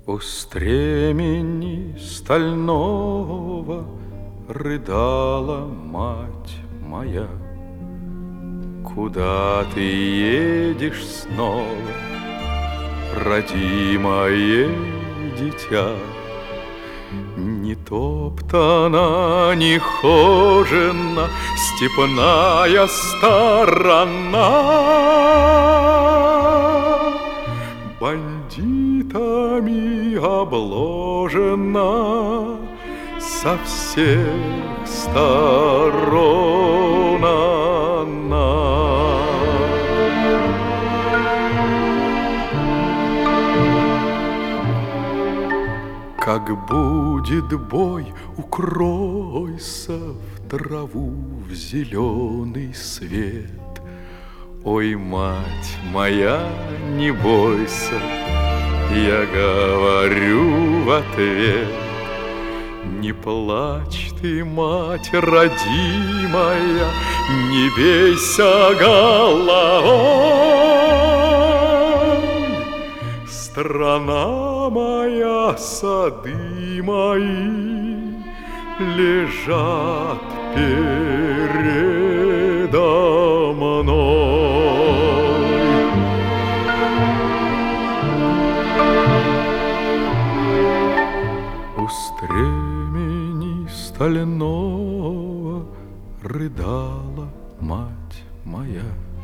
У стремени стального рыдала мать моя. Куда ты едешь снова, родимое дитя? Не топтана, не хожена степная сторона, бандитами обложена со всех сторон она. Как будет бой, укройся в траву, в зеленый свет. Ой, мать моя, не бойся, я говорю в ответ. Не плачь ты, мать родимая, не бейся головой. Страна моя, сады мои лежат передо мной. У стремени стального рыдала мать моя.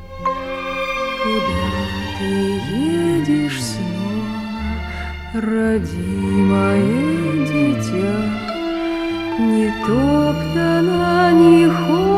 Куда ты едешь снова, родимое дитя? Не топтана, не ходит